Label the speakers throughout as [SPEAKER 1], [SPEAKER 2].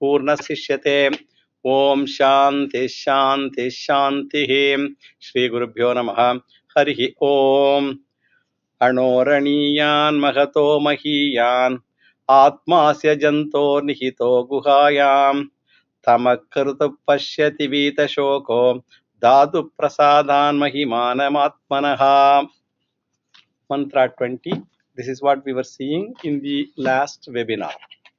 [SPEAKER 1] पूर्णस्यते ओम शांति शांति शांति श्री गुरुभ्यो नमः हरि ओम अणोरणीयान् महतो महीयान् आत्मास्य जन्तो निहितो गुहायां तमकृत पश्यति वीतशोको धातु प्रसादान् महिमानमात्मनः. Mantra 20. This is what we were seeing in the last webinar.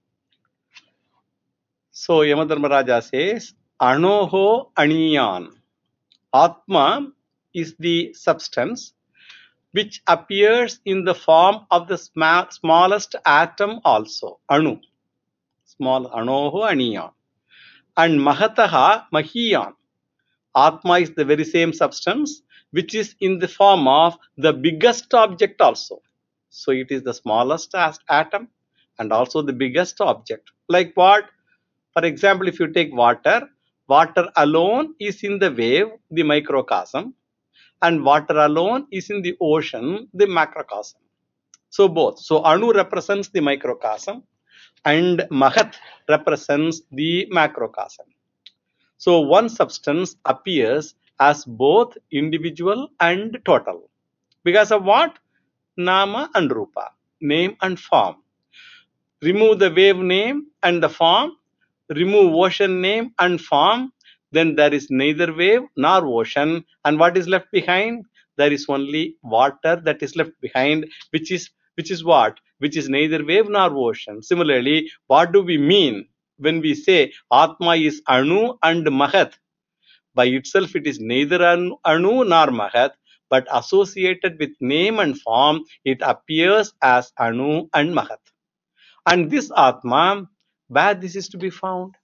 [SPEAKER 1] So Yamadharmaraja says, Anoho Aniyan. Atma is the substance which appears in the form of the smallest atom also. Anu. Small Anoho Aniyan. And Mahataha Mahiyan. Atma is the very same substance which is in the form of the biggest object also. So it is the smallest atom and also the biggest object. Like what? For example, if you take water, water alone is in the wave, the microcosm, and water alone is in the ocean, the macrocosm. So both. So Anu represents the microcosm and Mahat represents the macrocosm. So one substance appears as both individual and total. Because of what? Nama and Rupa, name and form. Remove the wave name and the form, remove ocean name and form, then there is neither wave nor ocean. And what is left behind? There is only water that is left behind, which is what? Which is neither wave nor ocean. Similarly, what do we mean when we say Atma is Anu and Mahat? By itself, it is neither Anu nor Mahat, but associated with name and form, it appears as Anu and Mahat. And this Atma, where this is to be found?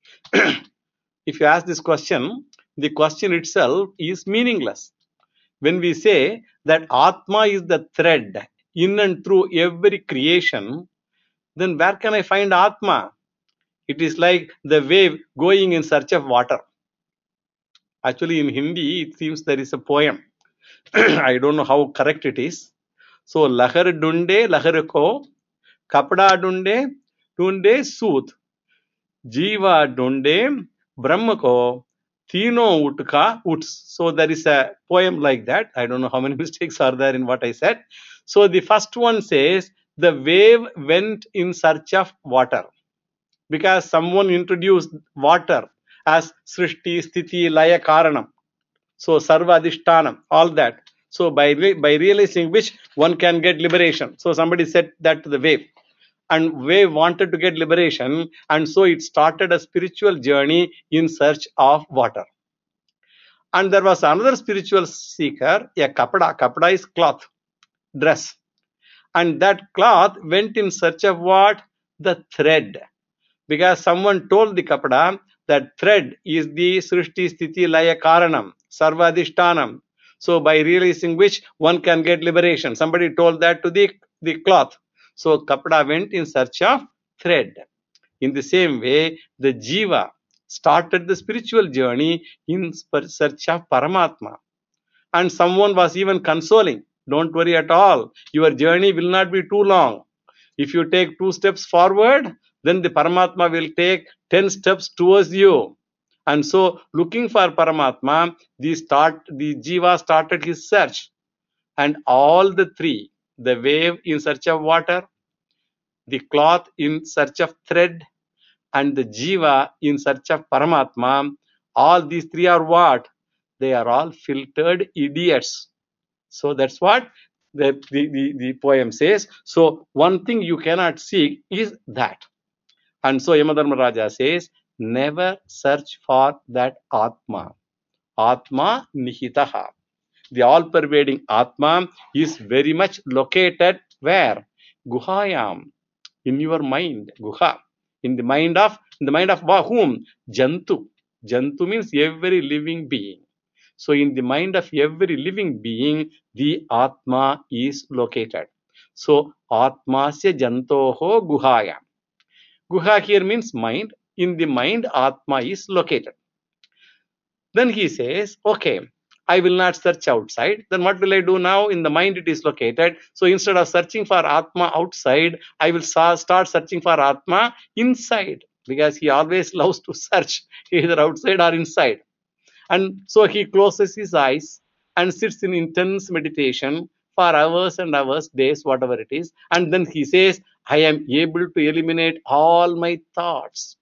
[SPEAKER 1] If you ask this question, the question itself is meaningless. When we say that Atma is the thread in and through every creation, then where can I find Atma? It is like the wave going in search of water. Actually, in Hindi, it seems there is a poem. I don't know how correct it is. So, lahar dunde lahar ko, kapda dunde dunde soot, jiva dunde brahma ko, tino utka uts. So, there is a poem like that. I don't know how many mistakes are there in what I said. So, the first one says, the wave went in search of water. Because someone introduced water as Srishti, Sthiti, Laya, Karanam. So Sarva Adhishtanam, all that. So by realizing which one can get liberation. So somebody said that to the wave. And wave wanted to get liberation. And so it started a spiritual journey in search of water. And there was another spiritual seeker, a kapda. Kapda is cloth, dress. And that cloth went in search of what? The thread. Because someone told the kapda that thread is the Srishti, Sthiti, Laya, Karanam, Sarva Adhishtanam. So by realizing which one can get liberation. Somebody told that to the cloth. So kapda went in search of thread. In the same way, the jiva started the spiritual journey in search of Paramatma. And someone was even consoling. Don't worry at all. Your journey will not be too long. If you take 2 steps forward, then the Paramatma will take 10 steps towards you. And so, looking for Paramatma, the Jiva started his search. And all the three, the wave in search of water, the cloth in search of thread, and the Jiva in search of Paramatma, all these three are what? They are all filtered idiots. So that's what the poem says. So one thing you cannot seek is that. And so Yamadharmaraja says, never search for that Atma. Atma Nihitaha. The all-pervading Atma is very much located where? Guhayam. In your mind. Guha. In the mind of whom? Jantu. Jantu means every living being. So in the mind of every living being, the Atma is located. So Atmasya Jantoho Guhaya. Guha here means mind. In the mind, Atma is located. Then he says, okay, I will not search outside. Then what will I do now? In the mind it is located. So instead of searching for Atma outside, I will start searching for Atma inside. because he always loves to search either outside or inside. And so he closes his eyes and sits in intense meditation for hours and hours, days, whatever it is. And then he says, I am able to eliminate all my thoughts.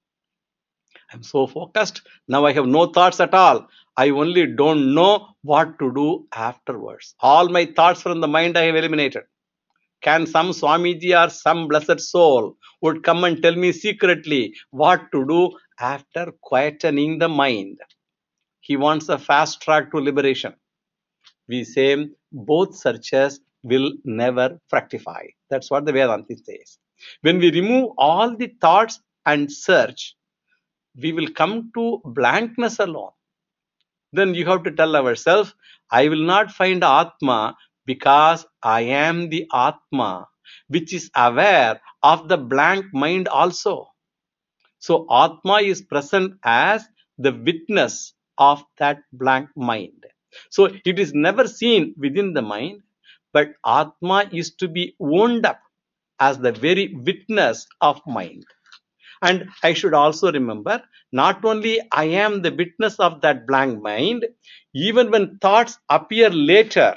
[SPEAKER 1] I'm so focused. Now I have no thoughts at all. I only don't know what to do afterwards. All my thoughts from the mind I have eliminated. Can some Swamiji or some blessed soul would come and tell me secretly what to do after quietening the mind? He wants a fast track to liberation. We say both searches will never fructify. That's what the Vedanta says. When we remove all the thoughts and search, we will come to blankness alone. Then you have to tell ourselves, I will not find Atma because I am the Atma, which is aware of the blank mind also. So Atma is present as the witness of that blank mind. So it is never seen within the mind, but Atma is to be wound up as the very witness of mind. And I should also remember, not only I am the witness of that blank mind, even when thoughts appear later,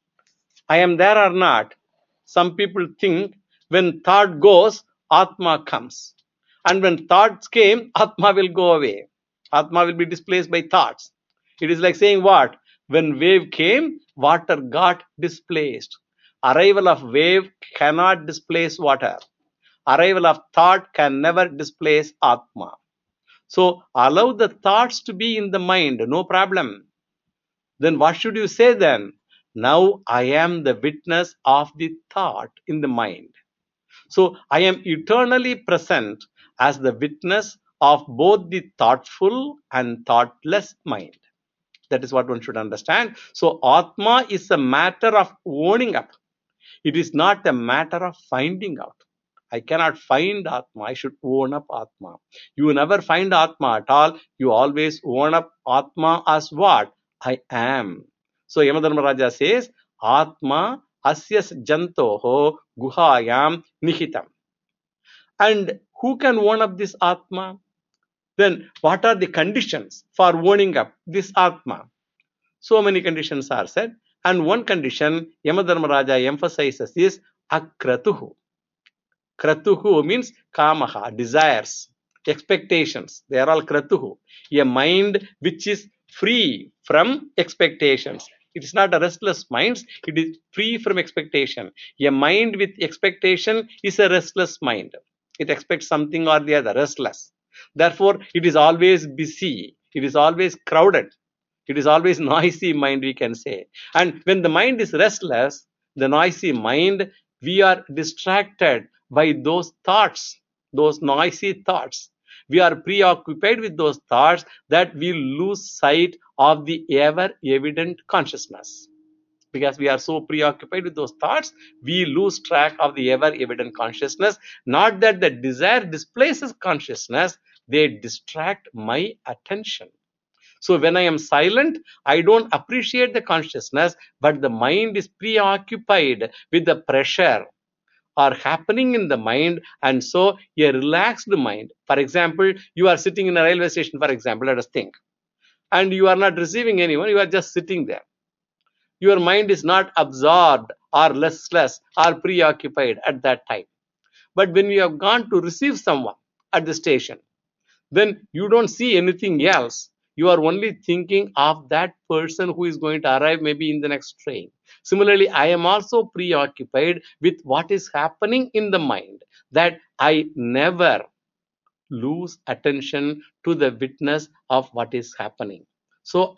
[SPEAKER 1] I am there or not. Some people think when thought goes, Atma comes. And when thoughts came, Atma will go away. Atma will be displaced by thoughts. It is like saying what? When wave came, water got displaced. Arrival of wave cannot displace water. Arrival of thought can never displace Atma. So allow the thoughts to be in the mind, no problem. Then what should you say then? Now I am the witness of the thought in the mind. So I am eternally present as the witness of both the thoughtful and thoughtless mind. That is what one should understand. So Atma is a matter of owning up. It is not a matter of finding out. I cannot find Atma. I should own up Atma. You never find Atma at all. You always own up Atma as what? I am. So Yamadharmaraja says, Atma asyas jantoho guhayam nihitam. And who can own up this Atma? Then what are the conditions for owning up this Atma? So many conditions are said. And one condition Yamadharmaraja emphasizes is akratuhu. Kratuhu means kamaha, desires, expectations. They are all kratuhu. A mind which is free from expectations. It is not a restless mind. It is free from expectation. A mind with expectation is a restless mind. It expects something or the other, restless. Therefore, it is always busy. It is always crowded. It is always noisy mind, we can say. And when the mind is restless, the noisy mind, we are distracted by those thoughts, those noisy thoughts. We are preoccupied with those thoughts that we lose sight of the ever evident consciousness. Because we are so preoccupied with those thoughts, we lose track of the ever evident consciousness. Not that the desire displaces consciousness, they distract my attention. So when I am silent, I don't appreciate the consciousness, but the mind is preoccupied with the pressure are happening in the mind, and so a relaxed mind. For example, you are sitting in a railway station, for example, let us think, and you are not receiving anyone, you are just sitting there. Your mind is not absorbed or restless or preoccupied at that time. But when you have gone to receive someone at the station, then you don't see anything else. You are only thinking of that person who is going to arrive maybe in the next train. Similarly, I am also preoccupied with what is happening in the mind, that I never lose attention to the witness of what is happening. So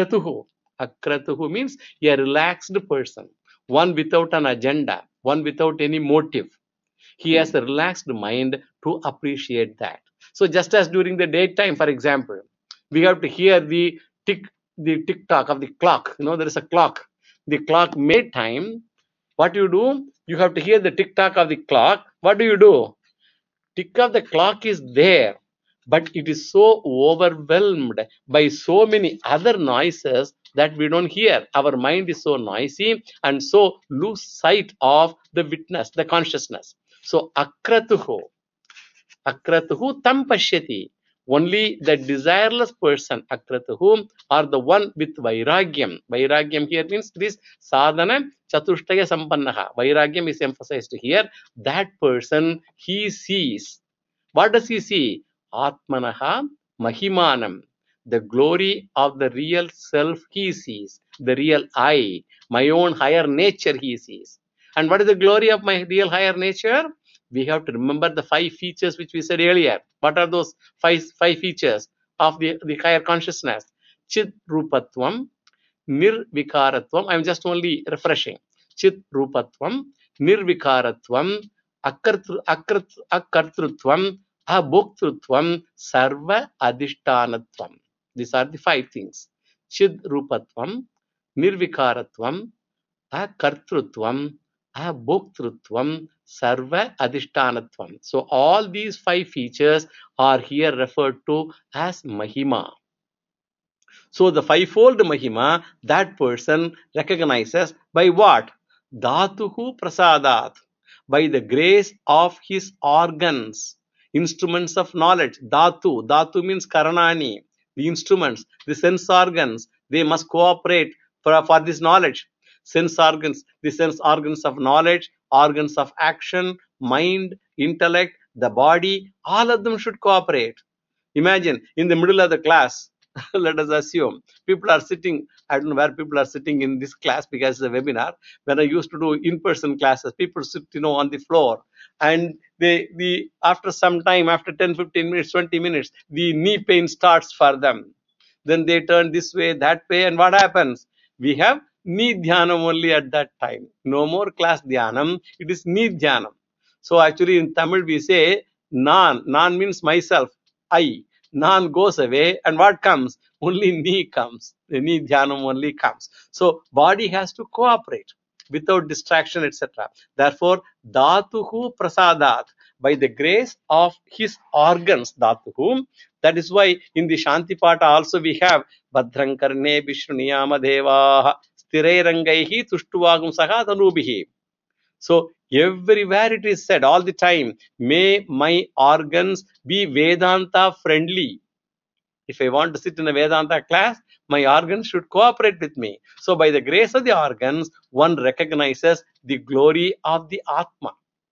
[SPEAKER 1] akratuhu means a relaxed person, one without an agenda, one without any motive. He has a relaxed mind to appreciate that. So just as during the daytime, for example, we have to hear the tick tock of the clock. You know, there is a clock. The clock made time. What do? You have to hear the tick tock of the clock. What do? Tick of the clock is there, but it is so overwhelmed by so many other noises that we don't hear. Our mind is so noisy and so lose sight of the witness, the consciousness. So akratuho, Akratuhu tam pashyati. Only the desireless person, akratuhu, or the one with vairagyam. Vairagyam here means this sadhana chatushtaya sampannaha. Vairagyam is emphasized here. That person, he sees. What does he see? Atmanaha mahimanam. The glory of the real self he sees. The real I. My own higher nature he sees. And what is the glory of my real higher nature? We have to remember the 5 features which we said earlier. What are those five features of the higher consciousness? Chit Rupatvam, Nirvikaratvam. I am just only refreshing. Chit Rupatvam, Nirvikaratvam, Akartrutvam, Abhoktrutvam, Sarva Adhishtanatvam. These are the 5 things. Chid Rupatvam, Nirvikaratvam, Akartrutvam, Abhoktrutvam, Sarva Adhishtanatvam. So all these 5 features are here referred to as Mahima. So the fivefold Mahima, that person recognizes by what? Dhatuhu prasadat. By the grace of his organs, instruments of knowledge. Dhatu. Dhatu means Karanani. The instruments, the sense organs, they must cooperate for this knowledge. Sense organs, the sense organs of knowledge, organs of action, mind, intellect, the body, all of them should cooperate. Imagine in the middle of the class, let us assume people are sitting, I don't know where people are sitting in this class because it's a webinar. When I used to do in-person classes, people sit, on the floor, and the after some time, after 10, 15 minutes, 20 minutes, the knee pain starts for them. Then they turn this way, that way, and what happens? We have knee dhyanam only at that time. No more class dhyanam, it is knee dhyanam. So actually in Tamil we say nan. Nan means myself, I. Nan goes away, and what comes? Only knee comes. The knee dhyanam only comes. So body has to cooperate without distraction, etc. Therefore, dhatuhu prasadat, by the grace of his organs, dhatuhu. That is why in the Shanti Pata also we have Bhadran Karne Vishnuniyama Devaha Sthirairangaihi Tushtuvagum Saha Tanubihi. So everywhere it is said all the time, may my organs be Vedanta friendly. If I want to sit in a Vedanta class, my organs should cooperate with me. So by the grace of the organs, one recognizes the glory of the Atma.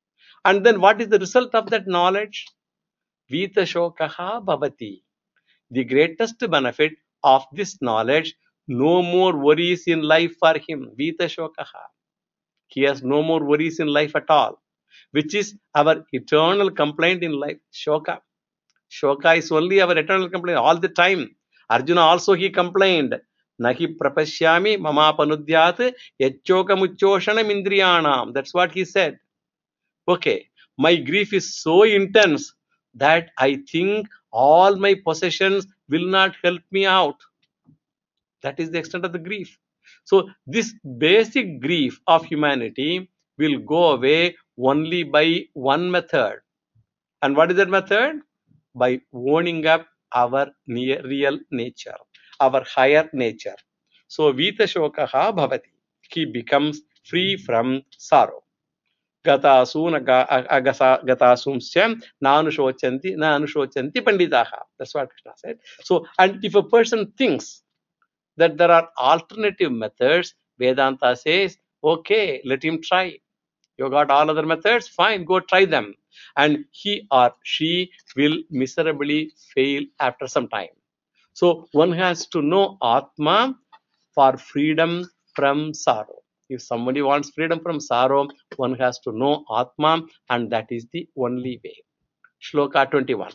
[SPEAKER 1] And then what is the result of that knowledge? Vita Shokaha Bhavati. The greatest benefit of this knowledge, no more worries in life for him. Vita Shokaha. He has no more worries in life at all, which is our eternal complaint in life, Shoka. Shoka is only our eternal complaint all the time. Arjuna also he complained, Nahi prapashyami mama panudhyat yachokam indriyanam. That's what he said. Okay, my grief is so intense that I think all my possessions will not help me out. That is the extent of the grief. So this basic grief of humanity will go away only by one method. And what is that method? By owning up our real nature, our higher nature. So Vita Shokaha Bhavati. He becomes free from sorrow. Gatasumsya nanushocanti panditaha. That's what Krishna said. So, and if a person thinks that there are alternative methods, Vedanta says, okay, let him try. You got all other methods, fine, go try them. And he or she will miserably fail after some time. So one has to know Atma for freedom from sorrow. If somebody wants freedom from sorrow, one has to know Atma, and that is the only way. Shloka 21.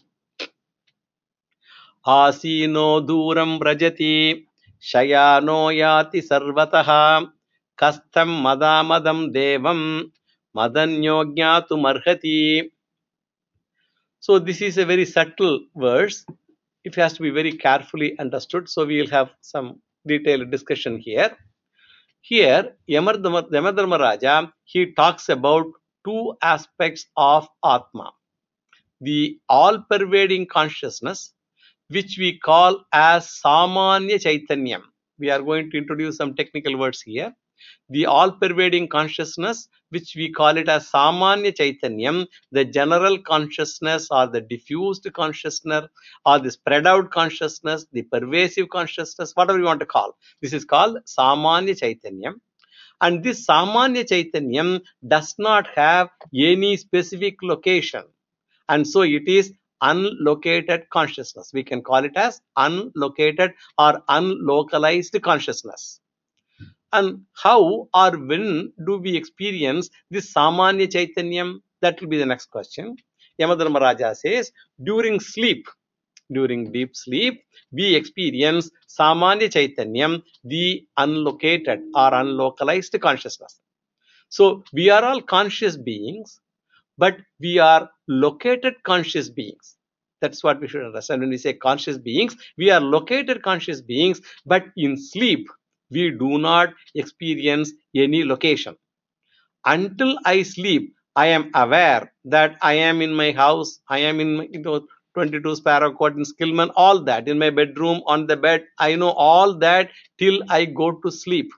[SPEAKER 1] Asino duram vrajati Shayano yati sarvataha kastam madamadam devam madanyo jnatum arhati. So this is a very subtle verse. It has to be very carefully understood. So we will have some detailed discussion here. Here, Yamadharma Raja, he talks about 2 aspects of Atma. The all-pervading consciousness, which we call as Samanya Chaitanyam. We are going to introduce some technical words here. The all-pervading consciousness, which we call it as Samanya Chaitanyam, the general consciousness or the diffused consciousness or the spread out consciousness, the pervasive consciousness, whatever you want to call. This is called Samanya Chaitanyam. And this Samanya Chaitanyam does not have any specific location. And so it is unlocated consciousness. We can call it as unlocated or unlocalized consciousness. And how or when do we experience this Samanya Chaitanyam? That will be the next question. Yamadharmaraja says, during sleep, during deep sleep, we experience Samanya Chaitanyam, the unlocated or unlocalized consciousness. So we are all conscious beings, but we are located conscious beings. That's what we should understand when we say conscious beings. We are located conscious beings, but in sleep, we do not experience any location. Until I sleep, I am aware that I am in my house, I am in my 22 Sparrow Court in Skillman, all that, in my bedroom, on the bed. I know all that till I go to sleep.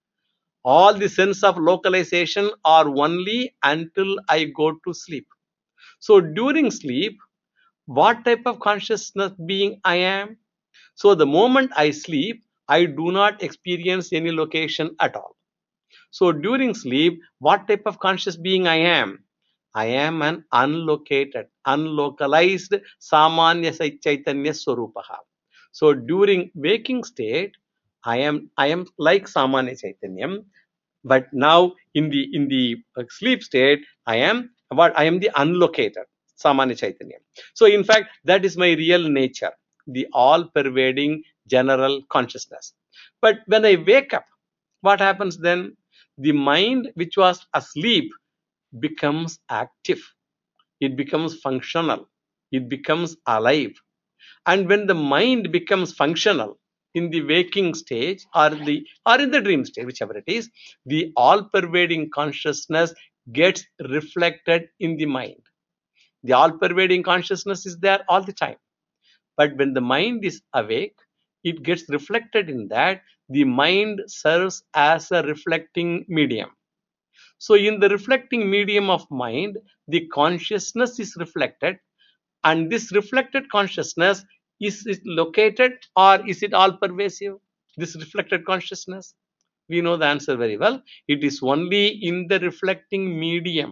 [SPEAKER 1] All the sense of localization are only until I go to sleep. So during sleep, what type of consciousness being I am? So the moment I sleep, I do not experience any location at all. So during sleep, what type of conscious being I am? I am an unlocated, unlocalized Samanya Chaitanya Swarupaha. So during waking state, I am like Samanya Chaitanyam, but now in the sleep state, I am the unlocated Samanya Chaitanya. So in fact, that is my real nature, the all-pervading general consciousness. But when I wake up, what happens then? The mind which was asleep becomes active. It becomes functional. It becomes alive. And when the mind becomes functional in the waking stage or in the dream stage, whichever it is, the all-pervading consciousness gets reflected in the mind. The all-pervading consciousness is there all the time. But when the mind is awake, it gets reflected in that. The mind serves as a reflecting medium. So in the reflecting medium of mind, the consciousness is reflected, and this reflected consciousness, is it located or is it all pervasive? This reflected consciousness, we know the answer very well. It is only in the reflecting medium.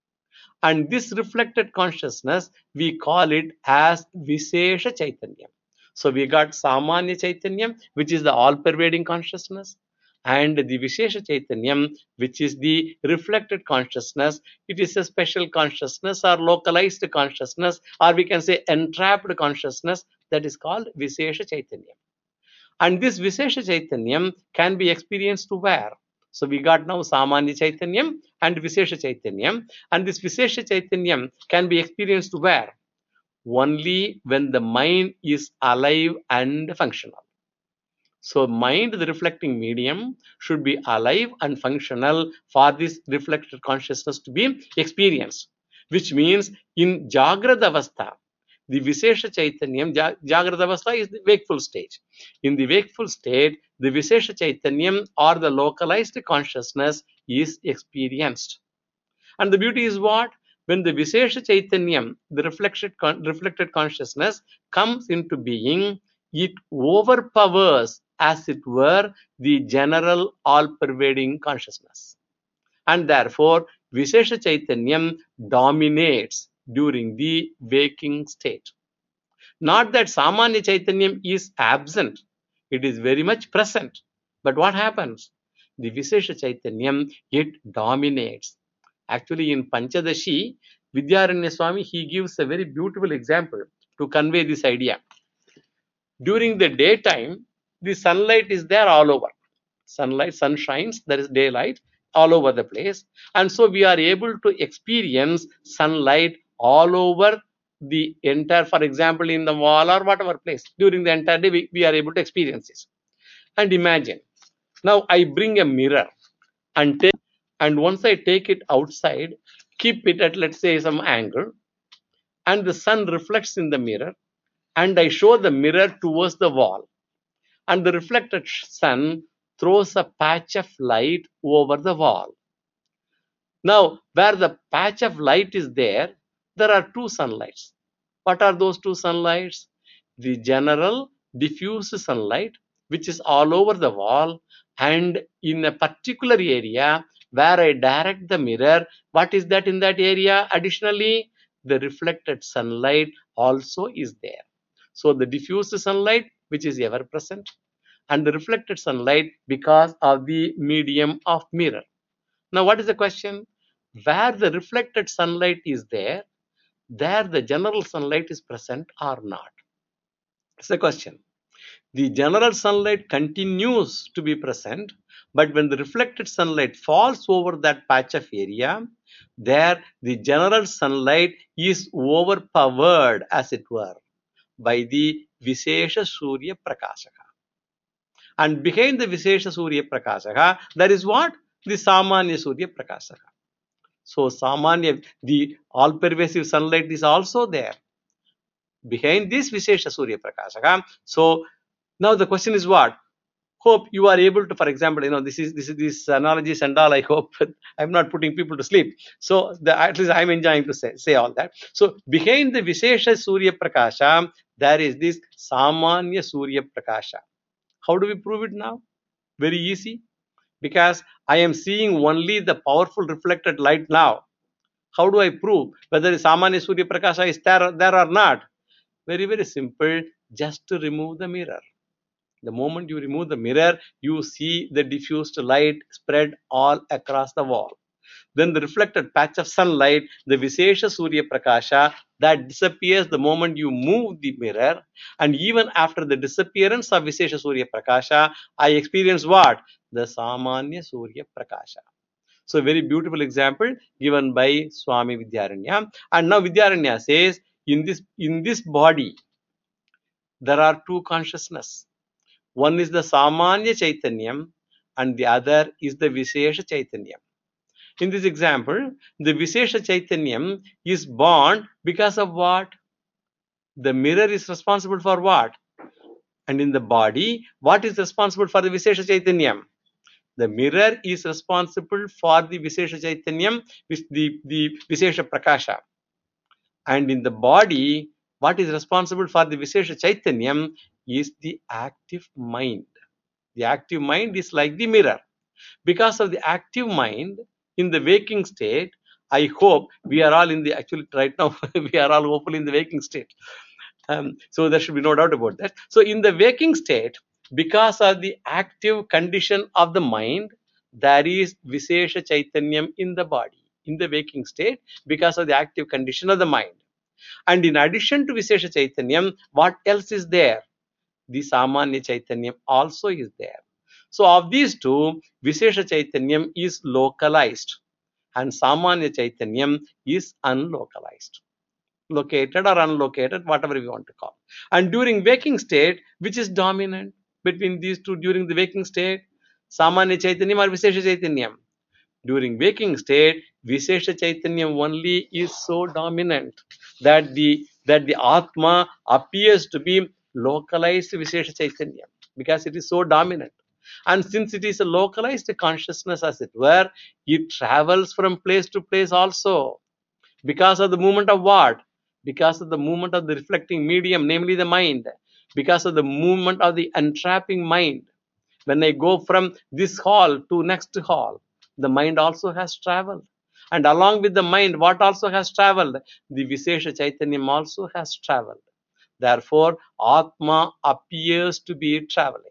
[SPEAKER 1] And this reflected consciousness, we call it as Vishesha Chaitanyam. So we got Samanya Chaitanyam, which is the all-pervading consciousness, and the Vishesha Chaitanyam, which is the reflected consciousness. It is a special consciousness or localized consciousness, or we can say entrapped consciousness, that is called Vishesha Chaitanyam. And this Vishesha Chaitanyam can be experienced where? So we got now Samanya Chaitanyam and Vishesha Chaitanyam. And this Vishesha Chaitanyam can be experienced where? Only when the mind is alive and functional. So mind, the reflecting medium, should be alive and functional for this reflected consciousness to be experienced. Which means in Jagrata Avastha, the Vishesha Chaitanyam, Jagrata Avastha is the wakeful stage. In the wakeful state, the Vishesha Chaitanyam or the localized consciousness is experienced. And the beauty is what? When the Vishesha Chaitanyam, the reflected consciousness, comes into being, it overpowers, as it were, the general all-pervading consciousness. And therefore, Vishesha Chaitanyam dominates during the waking state. Not that Samanya Chaitanyam is absent, it is very much present. But what happens? The Vishesha Chaitanyam, it dominates. Actually, in Panchadashi, Vidyaranya Swami, he gives a very beautiful example to convey this idea. During the daytime, the sunlight is there all over. Sun shines, there is daylight all over the place. And so we are able to experience sunlight all over the entire, for example, in the wall or whatever place. During the entire day, we are able to experience this. And imagine, now I bring a mirror and once I take it outside, keep it at, let's say, some angle, and the sun reflects in the mirror, and I show the mirror towards the wall, and the reflected sun throws a patch of light over the wall. Now, where the patch of light is there, there are two sunlights. What are those two sunlights? The general diffuse sunlight, which is all over the wall, and in a particular area where I direct the mirror, what is that in that area? Additionally, the reflected sunlight also is there. So the diffuse sunlight, which is ever present, and the reflected sunlight because of the medium of mirror. Now, what is the question? Where the reflected sunlight is there the general sunlight is present or not? It's the question. The general sunlight continues to be present, but when the reflected sunlight falls over that patch of area, there the general sunlight is overpowered, as it were, by the Vishesha Surya Prakashaka. And behind the Vishesha Surya Prakashaka, there is what? The Samanya Surya Prakashaka. So Samanya, the all-pervasive sunlight is also there behind this Vishesha Surya Prakashaka. So now the question is what? Hope you are able to, for example, these analogies and all. I hope I'm not putting people to sleep. So at least I'm enjoying to say all that. So behind the Vishesha Surya Prakasha, there is this Samanya Surya Prakasha. How do we prove it now? Very easy. Because I am seeing only the powerful reflected light now. How do I prove whether Samanya Surya Prakasha is there or not? Very, very simple. Just to remove the mirror. The moment you remove the mirror, you see the diffused light spread all across the wall. Then the reflected patch of sunlight, the Vishesha Surya Prakasha, that disappears the moment you move the mirror. And even after the disappearance of Vishesha Surya Prakasha, I experience what? The Samanya Surya Prakasha. So, very beautiful example given by Swami Vidyaranya. And now Vidyaranya says, in this body, there are two consciousness. One is the Samanya Chaitanyam and the other is the Vishesha Chaitanyam. In this example, the Vishesha Chaitanyam is born because of what? The mirror is responsible for what? And in the body, what is responsible for the Vishesha Chaitanyam? The mirror is responsible for the Vishesha Chaitanyam, the Vishesha Prakasha. And in the body, what is responsible for the Vishesha Chaitanyam is the active mind. The active mind is like the mirror. Because of the active mind in the waking state, I hope we are all actually right now, we are all hopefully in the waking state. So there should be no doubt about that. So in the waking state, because of the active condition of the mind, there is Vishesha Chaitanyam in the body, in the waking state, because of the active condition of the mind. And in addition to Vishesha Chaitanyam, what else is there? The Samanya Chaitanyam also is there. So of these two, Vishesha Chaitanyam is localized and Samanya Chaitanyam is unlocalized. Located or unlocated, whatever we want to call. And during waking state, which is dominant between these two during the waking state? Samanya Chaitanyam or Vishesha Chaitanyam? During waking state, Vishesha Chaitanyam only is so dominant that the Atma appears to be localized Vishesha Chaitanyam because it is so dominant. And since it is a localized consciousness, as it were, it travels from place to place also. Because of the movement of what? Because of the movement of the reflecting medium, namely the mind. Because of the movement of the entrapping mind. When I go from this hall to next hall, the mind also has traveled. And along with the mind, what also has traveled? The Vishesha Chaitanyam also has traveled. Therefore, Atma appears to be traveling.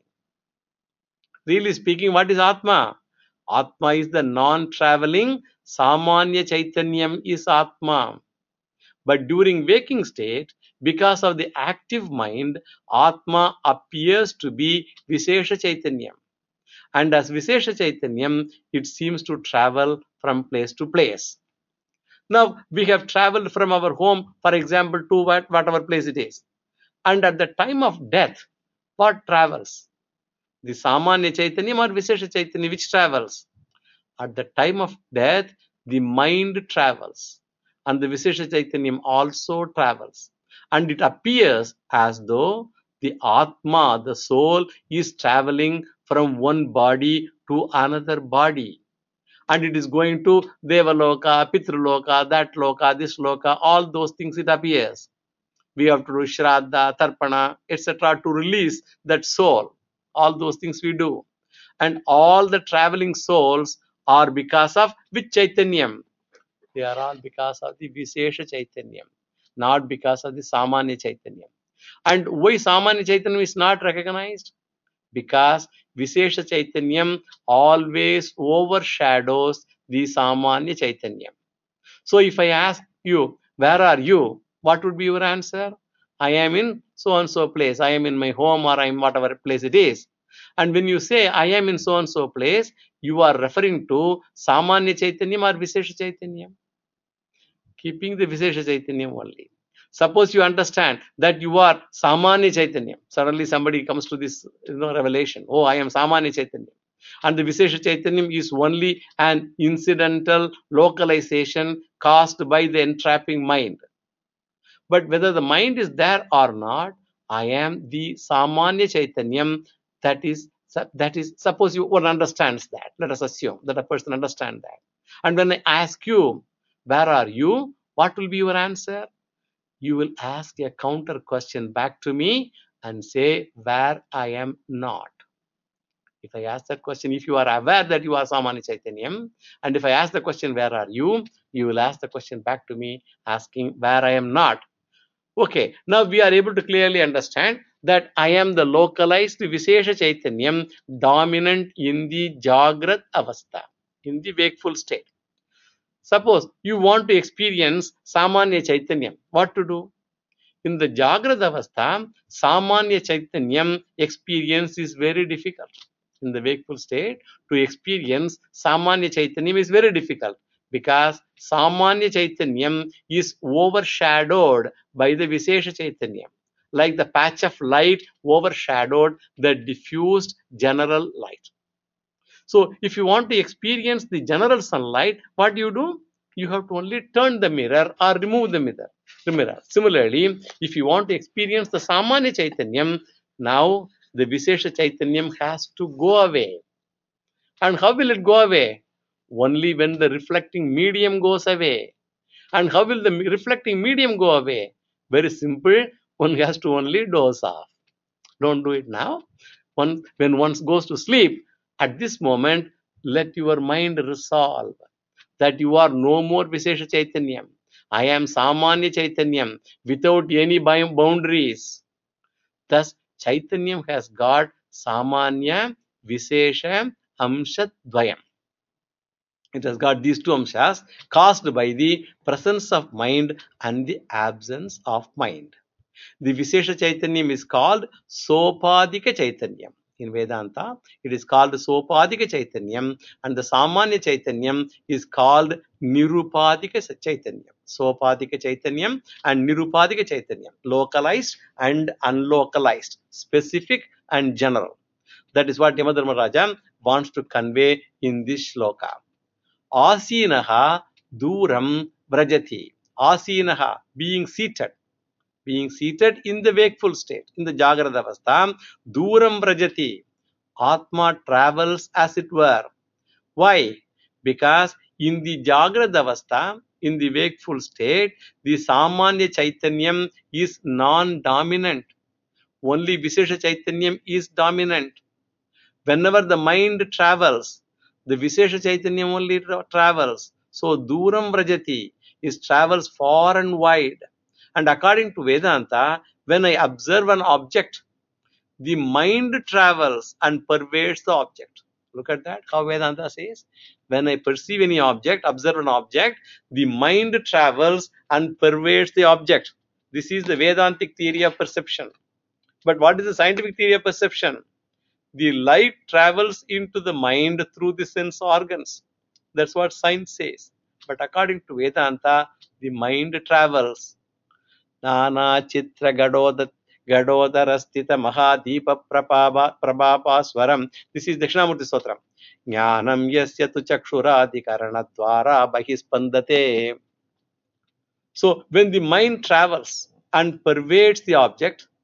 [SPEAKER 1] Really speaking, what is Atma? Atma is the non-traveling, Samanya Chaitanyam is Atma. But during waking state, because of the active mind, Atma appears to be Vishesha Chaitanyam. And as Vishesha Chaitanyam, it seems to travel from place to place. Now, we have traveled from our home, for example, to whatever place it is. And at the time of death, what travels? The Samanya Chaitanyam or Vishesha Chaitanya, which travels? At the time of death, the mind travels. And the Vishesha Chaitanyam also travels. And it appears as though The Atma, the soul, is traveling from one body to another body. And it is going to Devaloka, Pitraloka, that Loka, this Loka, all those things it appears. We have to do Shraddha, Tarpana, etc. to release that soul. All those things we do. And all the traveling souls are because of which Chaitanyam? They are all because of the Vishesha Chaitanyam, not because of the Samanya Chaitanyam. And why Samanya Chaitanyam is not recognized? Because Vishesha Chaitanyam always overshadows the Samanya Chaitanyam. So if I ask you, where are you? What would be your answer? I am in so and so place. I am in my home, or I am whatever place it is. And when you say I am in so and so place, you are referring to Samanya Chaitanyam or Vishesha Chaitanyam. Keeping the Vishesha Chaitanyam only. Suppose you understand that you are Samanya Chaitanyam. Suddenly somebody comes to this revelation. Oh, I am Samanya Chaitanyam. And the Vishesha Chaitanyam is only an incidental localization caused by the entrapping mind. But whether the mind is there or not, I am the Samanya Chaitanyam. That is, suppose one understands that. Let us assume that a person understands that. And when I ask you, where are you? What will be your answer? You will ask a counter question back to me and say, where I am not. If I ask that question, if you are aware that you are Samanya Chaitanyam, and if I ask the question, where are you? You will ask the question back to me asking, where I am not. Okay, now we are able to clearly understand that I am the localized Vishesha Chaitanyam dominant in the Jagrat Avastha, in the wakeful state. Suppose you want to experience Samanya Chaitanyam, what to do? In the Jagrat Avastha, Samanya Chaitanyam experience is very difficult. In the wakeful state, to experience Samanya Chaitanyam is very difficult because Samanya Chaitanyam is overshadowed by the Vishesha Chaitanyam, like the patch of light overshadowed the diffused general light. So if you want to experience the general sunlight, what do? You have to only turn the mirror or remove the mirror. Similarly, if you want to experience the Samanya Chaitanyam, now the Vishesha Chaitanyam has to go away. And how will it go away? Only when the reflecting medium goes away. And how will the reflecting medium go away? Very simple. One has to only doze off. Don't do it now. When one goes to sleep, at this moment, let your mind resolve that you are no more Vishesha Chaitanyam. I am Samanya Chaitanyam without any boundaries. Thus, Chaitanyam has got Samanya, Vishesha, Amsha, Dvayam. It has got these two amshas caused by the presence of mind and the absence of mind. The Vishesha Chaitanyam is called Sopadika Chaitanyam. In Vedanta, it is called Sopadika Chaitanyam, and the Samanya Chaitanyam is called Nirupadika Chaitanyam. Sopadika Chaitanyam and Nirupadika Chaitanyam, localized and unlocalized, specific and general. That is what Yamadharmaraja wants to convey in this shloka. Asinaha Duram Vrajati. Asinaha, being seated in the wakeful state, in the Jagrata Avastha, Duram Vrajati, Atma travels as it were. Why? Because in the Jagrata Avastha, in the wakeful state, the Samanya Chaitanyam is non-dominant. Only Vishesha Chaitanyam is dominant. Whenever the mind travels, the Vishesha Chaitanyam only travels. So Duram Vrajati is travels far and wide. And according to Vedanta, when I observe an object, the mind travels and pervades the object. Look at that, how Vedanta says. When I perceive any object, observe an object, the mind travels and pervades the object. This is the Vedantic theory of perception. But what is the scientific theory of perception? The light travels into the mind through the sense organs. That's what science says. But according to Vedanta, the mind travels. Nana Chitra Gadodharastita Mahadeepa Prabhapa Swaram. This is Dakshinamurti Stotram. Jnanam yasya tu chakshuradi karanadvara bahispandate. So when the mind travels and pervades the object,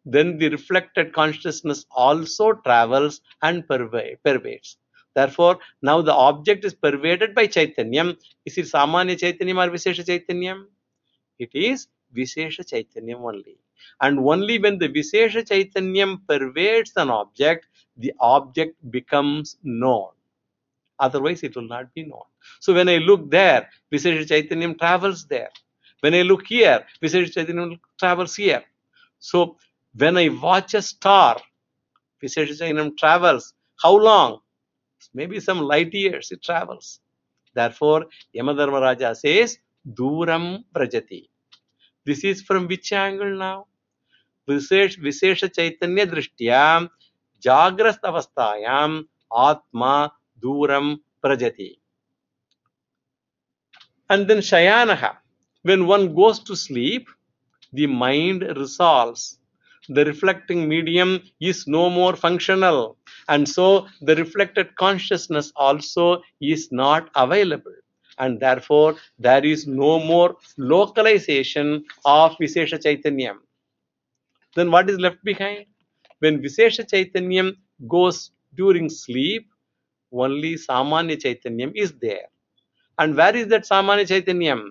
[SPEAKER 1] then the reflected consciousness also travels and pervades. Therefore, now the object is pervaded by Chaitanyam. Is it Samanya Chaitanyam or Vishesha Chaitanyam? It is Vishesha Chaitanyam only. And only when the Vishesha Chaitanyam pervades an object, the object becomes known. Otherwise, it will not be known. So when I look there, Vishesha Chaitanyam travels there. When I look here, Vishesha Chaitanyam travels here. So when I watch a star, Vishesha Chaitanyam travels. How long? Maybe some light years it travels. Therefore, Yamadharmaraja says, Duram Prajati. This is from which angle now? Vishesha Chaitanya Drishtya Jagrast Avasthayam Atma Duram Prajati. And then Shayanaha. When one goes to sleep, the mind resolves. The reflecting medium is no more functional, and so the reflected consciousness also is not available, and therefore there is no more localization of Vishesha Chaitanyam. Then what is left behind? When Vishesha Chaitanyam goes during sleep, only Samanya Chaitanyam is there. And where is that Samanya Chaitanyam?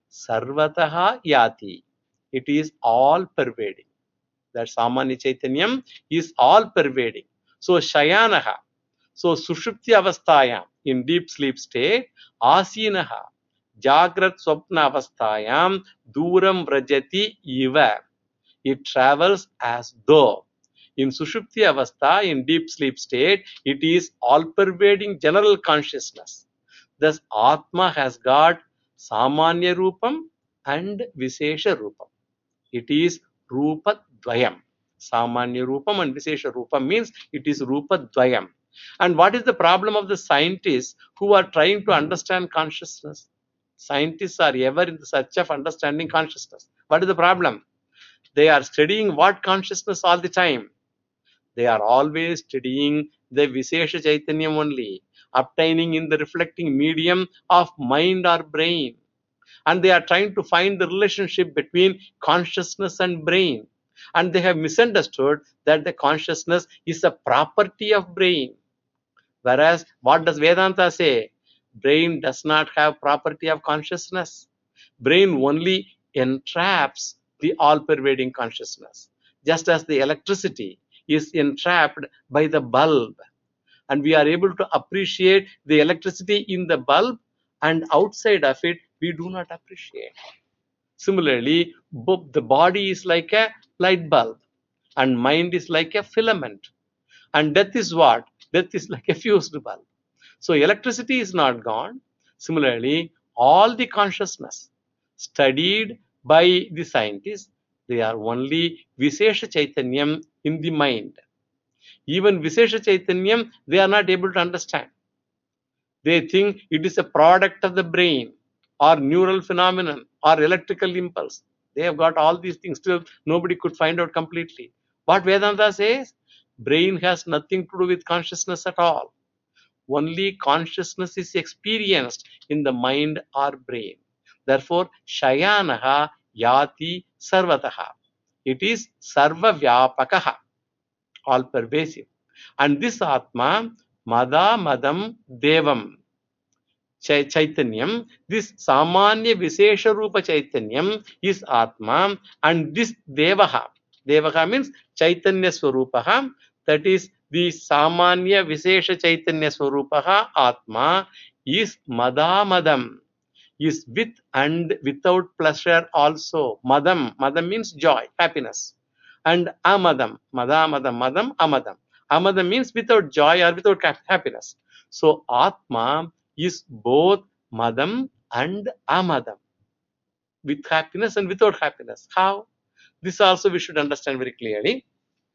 [SPEAKER 1] Sarvataha Yati. It is all pervading. That Samanya Chaitanyam is all pervading. So Shayanaha. So Sushupti Avasthayam, in deep sleep state, Asinaha, Jagrat Swapna Avasthayam, Duram Vrajati Iva. It travels as though. In Sushupti Avastha, in deep sleep state, it is all pervading general consciousness. Thus, Atma has got Samanya Rupam and Vishesha Rupam. It is Rupa Dvayam. Samanya Rupam and Vishesha Rupam means it is Rupa Dvayam. And what is the problem of the scientists who are trying to understand consciousness? Scientists are ever in the search of understanding consciousness. What is the problem? They are studying what consciousness all the time? They are always studying the Vishesha Chaitanyam only, obtaining in the reflecting medium of mind or brain. And they are trying to find the relationship between consciousness and brain. And they have misunderstood that the consciousness is a property of brain. Whereas, what does Vedanta say? Brain does not have property of consciousness. Brain only entraps the all-pervading consciousness. Just as the electricity is entrapped by the bulb, and we are able to appreciate the electricity in the bulb, and outside of it we do not appreciate. Similarly, the body is like a light bulb and mind is like a filament, and death is what? Death is like a fused bulb. So electricity is not gone. Similarly, all the consciousness studied by the scientists, they are only Vishesha Chaitanyam in the mind. Even Vishesha Chaitanyam, they are not able to understand. They think it is a product of the brain or neural phenomenon or electrical impulse. They have got all these things, still nobody could find out completely. What Vedanta says? Brain has nothing to do with consciousness at all. Only consciousness is experienced in the mind or brain. Therefore, Shayanaha Yati Sarvataha. It is Sarva Vyapakaha, all pervasive. And this Atma, Mada Madam Devam Chaitanyam, this Samanya Vishesha Rupa Chaitanyam is Atma, and this Devaha, Devaha means Chaitanya Swarupaha, that is the Samanya Vishesha Chaitanya Swarupaha Atma is Madam, is with and without pleasure also. Madam means joy, happiness. And Madam, Amadam. Amadam means without joy or without happiness. So Atma is both Madam and Amadam, with happiness and without happiness. How? This also we should understand very clearly.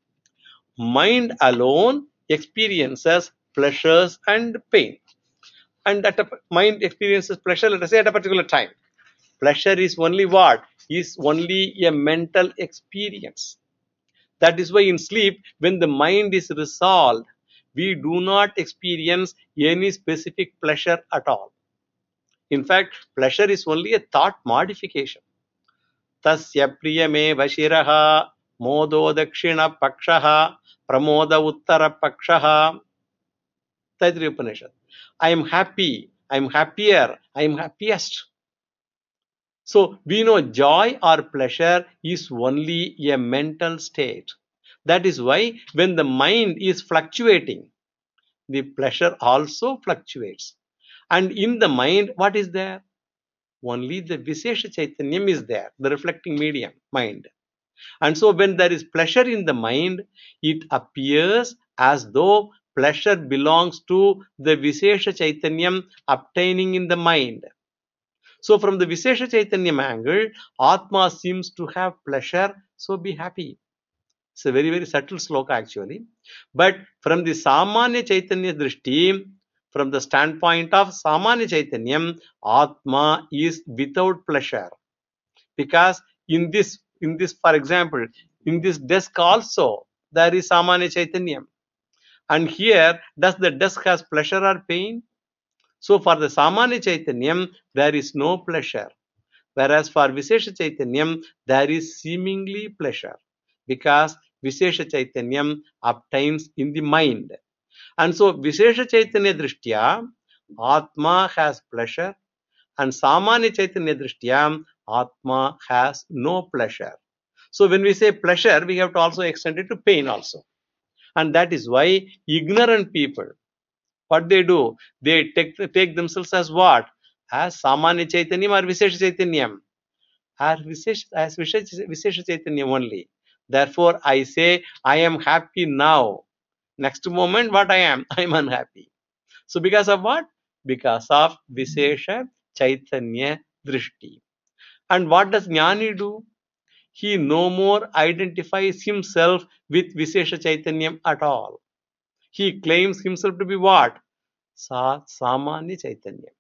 [SPEAKER 1] Mind alone experiences pleasures and pain. And that mind experiences pleasure, let us say, at a particular time. Pleasure is only what? Is only a mental experience. That is why in sleep, when the mind is resolved, we do not experience any specific pleasure at all. In fact, pleasure is only a thought modification. Tasya priyameva shiraha Modo Dakshina Pakshaha, Pramoda Uttara Pakshaha. Taittiriya Upanishad. I am happy, I am happier, I am happiest. So we know joy or pleasure is only a mental state. That is why when the mind is fluctuating, the pleasure also fluctuates. And in the mind, what is there? Only the Vishesha Chaitanyam is there, the reflecting medium, mind. And so when there is pleasure in the mind, it appears as though pleasure belongs to the Vishesha Chaitanyam obtaining in the mind. So from the Vishesha Chaitanyam angle, Atma seems to have pleasure, so be happy. It's a very, very subtle sloka actually. But from the Samanya Chaitanya Drishti, from the standpoint of Samanya Chaitanyam, Atma is without pleasure. Because in this, for example, in this desk also, there is Samanya Chaitanyam. And here, does the desk has pleasure or pain? So for the Samanya Chaitanyam, there is no pleasure. Whereas for Vishesha Chaitanyam, there is seemingly pleasure. Because Vishesha Chaitanyam obtains in the mind. And so Vishesha Chaitanya Drishtya, Atma has pleasure. And Samanya Chaitanya Drishtya, Atma has no pleasure. So when we say pleasure, we have to also extend it to pain also. And that is why ignorant people, what they do, they take themselves as what? As Samanya Chaitanyam or Vishesha Chaitanyam. As Vishesha Chaitanyam only. Therefore, I say, I am happy now. Next moment, what I am? I am unhappy. So because of what? Because of Vishesha Chaitanya Drishti. And what does Jnani do? He no more identifies himself with Vishesha Chaitanyam at all. He claims himself to be what? Samanya Chaitanyam.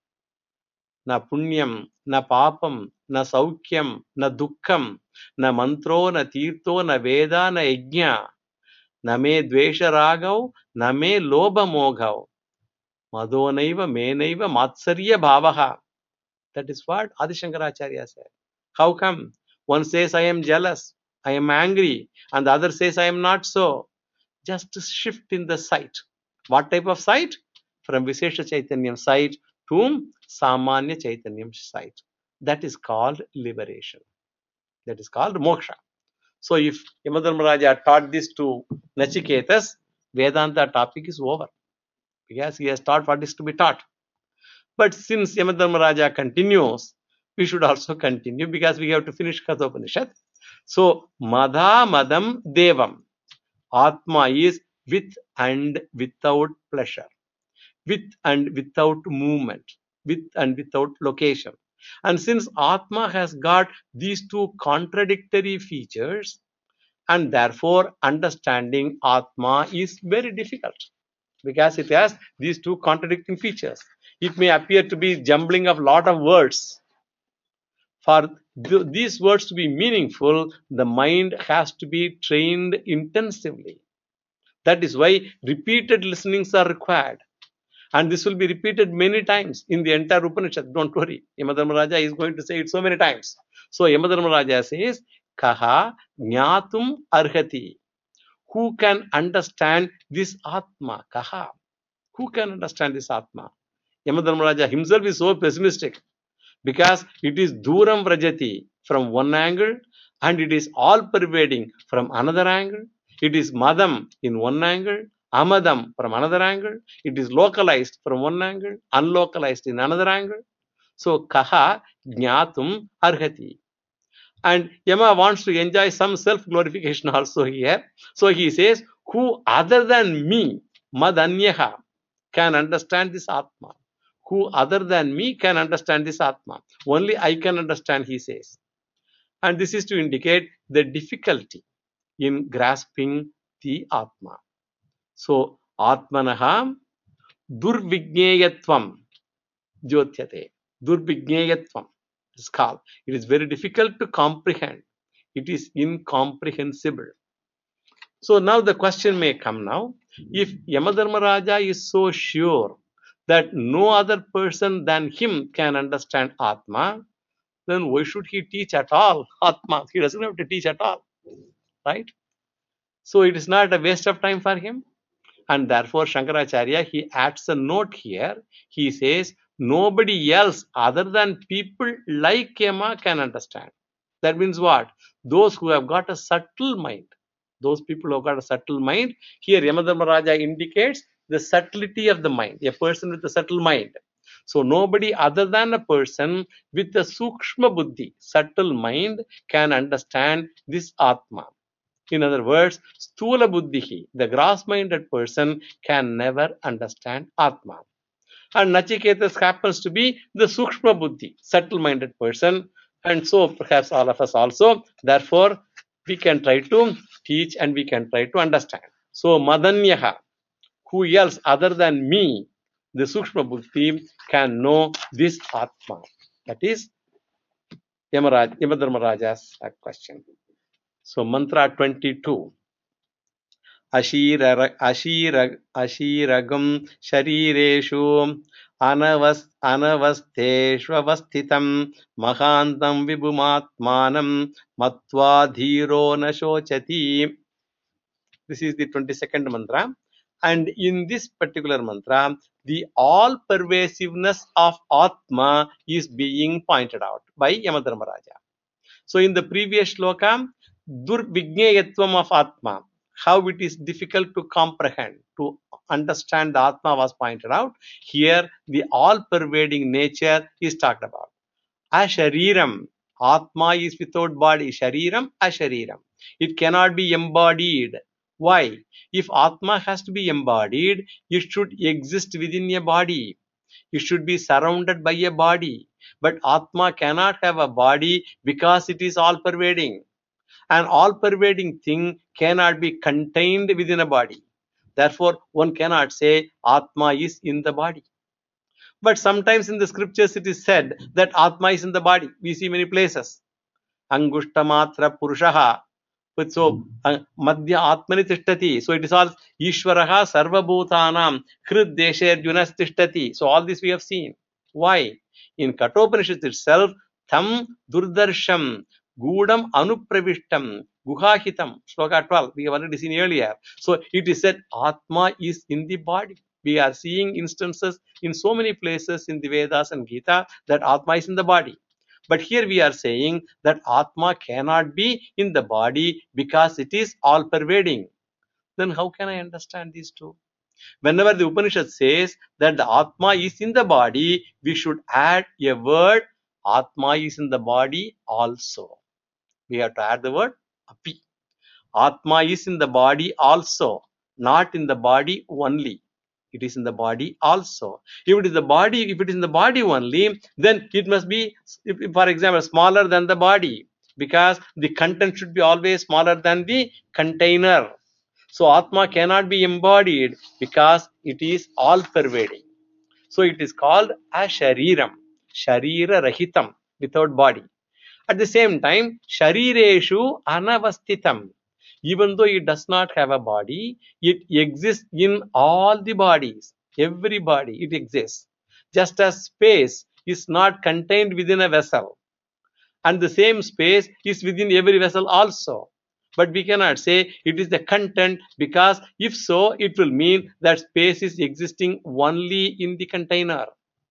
[SPEAKER 1] Na punyam, na papam, na saukyam, na dukkham, na mantro, na tirtho, na veda, na yajna, na me dvesha ragav, na me lobha moghav, madonaiva, menaiva, matsarya bhavaha. That is what Adi Shankaracharya said. How come? One says, I am jealous, I am angry, and the other says, I am not so. Just a shift in the sight. What type of sight? From Vishesha Chaitanyam sight to Samanya Chaitanyam sight. That is called liberation. That is called moksha. So if Yamadharmaraja taught this to Nachiketas, Vedanta topic is over. Because he has taught what is to be taught. But since Yamadharmaraja continues, we should also continue because we have to finish Kathopanishad. So, Madha Madam Devam. Atma is with and without pleasure, with and without movement, with and without location. And since Atma has got these two contradictory features, and therefore understanding Atma is very difficult because it has these two contradicting features. It may appear to be jumbling of lot of words. For these words to be meaningful, the mind has to be trained intensively. That is why repeated listenings are required. And this will be repeated many times in the entire Upanishad. Don't worry. Yamadharmaraja is going to say it so many times. So Yamadharmaraja says, Kaha Jnatum Arhati. Who can understand this Atma? Kaha. Who can understand this Atma? Yamadharmaraja himself is so pessimistic because it is Duram Vrajati from one angle and it is all pervading from another angle. It is Madam in one angle, Amadam from another angle. It is localized from one angle, unlocalized in another angle. So, Kaha Jnatum Arhati. And Yama wants to enjoy some self-glorification also here. So he says, who other than me, Madanyaha, can understand this Atma? Who other than me can understand this Atma? Only I can understand, he says. And this is to indicate the difficulty in grasping the Atma. So, Atmanaha Durvigneyatvam Jyotyate. Durvigneyatvam is called. It is very difficult to comprehend. It is incomprehensible. So now the question may come now. If Yamadharmaraja is so sure that no other person than him can understand Atma, then why should he teach at all Atma? He doesn't have to teach at all. right? So it is not a waste of time for him. And therefore, Shankaracharya, he adds a note here. He says, nobody else other than people like Yama can understand. That means what? Those who have got a subtle mind. Those people who have got a subtle mind. Here, Yamadharmaraja indicates the subtlety of the mind. A person with a subtle mind. So, nobody other than a person with a sukshma buddhi, subtle mind, can understand this Atma. In other words, Sthula Buddhihi, the gross-minded person, can never understand Atma. And Nachiketas happens to be the Sukshma Buddhi, subtle-minded person. And so perhaps all of us also. Therefore, we can try to teach and we can try to understand. So Madanyaha, who else other than me, the Sukshma Buddhi, can know this Atma. That is Yamadharmaraja's question. So mantra 22. अशीरगं शरीरेषु अनवस्थेष्वस्थितं महान्तं विभुमात्मानं मत्वा धीरो न शोचति. This is the 22nd mantra. And in this particular mantra, the all-pervasiveness of Atma is being pointed out by Yamadharmaraja. So in the previous shloka, Durvigneyatvam of Atma, how it is difficult to comprehend, to understand the Atma was pointed out. Here, the all-pervading nature is talked about. Ashariram, Atma is without body. Shariram, Ashariram. It cannot be embodied. Why? If Atma has to be embodied, it should exist within a body. It should be surrounded by a body. But Atma cannot have a body because it is all-pervading. An all-pervading thing cannot be contained within a body. Therefore, one cannot say Atma is in the body. But sometimes in the scriptures it is said that Atma is in the body. We see many places. Angushtamatra Purushaha. So, Madhya Atmani Tishtati. So, it is all Ishvaraha Sarvabhutanam Krid Desher Junas Tishtati. So, all this we have seen. Why? In Kathopanishad itself, Tham Durdarsham Gudam Anupravishtam Guhahitam. Shloka 12. We have already seen earlier. So, it is said Atma is in the body. We are seeing instances in so many places in the Vedas and Gita that Atma is in the body. But here we are saying that Atma cannot be in the body because it is all-pervading. Then how can I understand these two? Whenever the Upanishad says that the Atma is in the body, we should add a word, Atma is in the body also. We have to add the word api. Atma is in the body also, not in the body only. It is in the body also. If it is in the body only, then it must be, for example, smaller than the body, because the content should be always smaller than the container. So Atma cannot be embodied because it is all pervading. So it is called ashariram, sharira rahitam, without body. At the same time, sharireshu anavastitam. Even though it does not have a body, it exists in all the bodies. Every body, it exists. Just as space is not contained within a vessel. And the same space is within every vessel also. But we cannot say it is the content, because if so, it will mean that space is existing only in the container.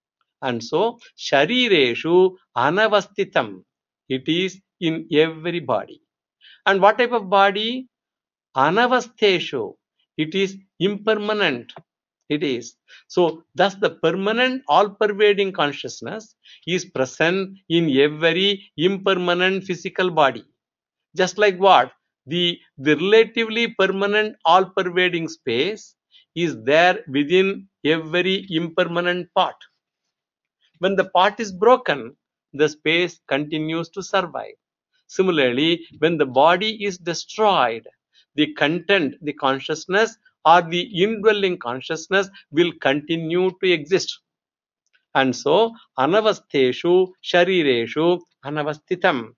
[SPEAKER 1] And so, sharireshu anavastitam. It is in every body. And what type of body? Anavastheshu. It is impermanent. It is. So, thus the permanent, all-pervading consciousness is present in every impermanent physical body. Just like what? The relatively permanent, all-pervading space is there within every impermanent part. When the part is broken, the space continues to survive. Similarly, when the body is destroyed, the content, the consciousness or the indwelling consciousness will continue to exist. And so, anavastheshu, sharireshu, anavastitam.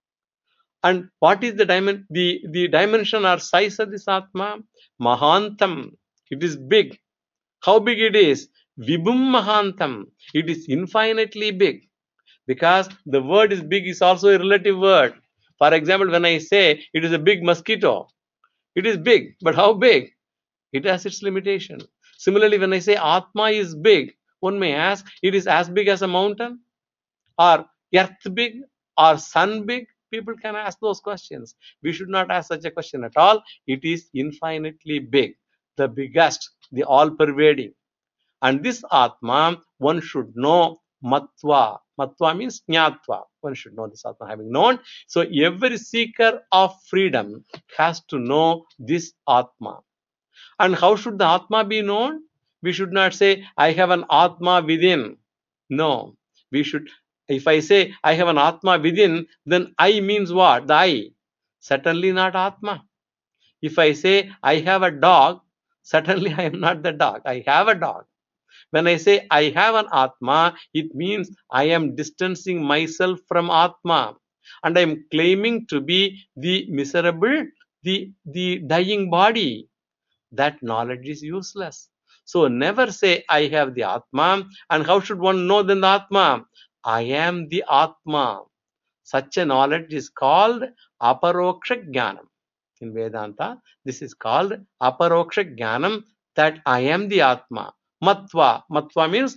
[SPEAKER 1] And what is the dimension? The dimension or size of this Atma? Mahantam. It is big. How big it is? Vibhum Mahantam. It is infinitely big. Because the word is big is also a relative word. For example, when I say it is a big mosquito, it is big, but how big? It has its limitation. Similarly, when I say Atma is big, one may ask, it is as big as a mountain? Or earth big? Or sun big? People can ask those questions. We should not ask such a question at all. It is infinitely big, the biggest, the all-pervading. And this Atma, one should know Matva. Matva means Jnatva. One should know this Atma having known. So every seeker of freedom has to know this Atma. And how should the Atma be known? We should not say, I have an Atma within. No. We should, if I say, I have an Atma within, then I means what? The I. Certainly not Atma. If I say, I have a dog, certainly I am not the dog. I have a dog. When I say I have an Atma, it means I am distancing myself from Atma. And I am claiming to be the miserable, the dying body. That knowledge is useless. So never say I have the Atma. And how should one know then the Atma? I am the Atma. Such a knowledge is called Aparoksha Jnanam. In Vedanta, this is called Aparoksha Jnanam, that I am the Atma. Matva. Matva means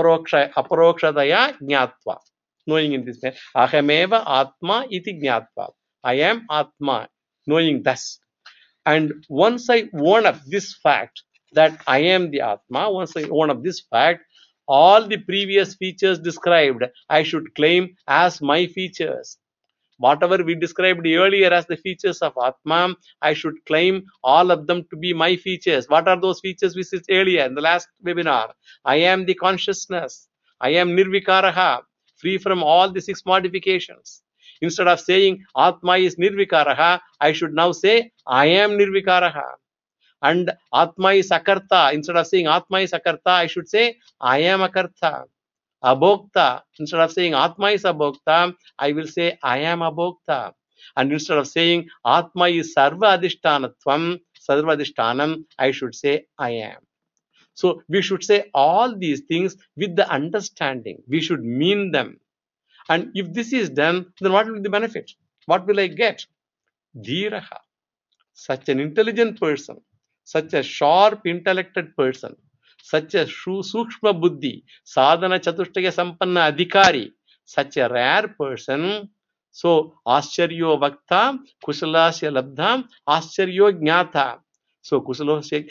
[SPEAKER 1] Aparokshadaya Jnatva. Knowing in this way. Ahameva Atma iti Jnatva. I am Atma. Knowing thus. And once I own up this fact that I am the Atma, once I own up this fact, all the previous features described, I should claim as my features. Whatever we described earlier as the features of Atma, I should claim all of them to be my features. What are those features we said earlier in the last webinar? I am the consciousness. I am Nirvikaraha, free from all the 6 modifications. Instead of saying Atma is Nirvikaraha, I should now say I am Nirvikaraha. And Atma is Akarta. Instead of saying Atma is Akarta, I should say I am Akarta. Abhokta. Instead of saying Atma is Abhokta, I will say I am Abhokta. And instead of saying Atma is Sarva Adhishtanatvam, Sarva Adhishtanam, I should say I am. So we should say all these things with the understanding. We should mean them. And if this is done, then what will be the benefit? What will I get? Dhiraha. Such an intelligent person, such a sharp intellected person, such a Sukshma Buddhi, Sadhana Chatushtaya Sampanna Adhikari, such a rare person. So, Ascharyo Vakta, Kusalasya Labdha, Ascharyo Jnata. So, Kusalasya,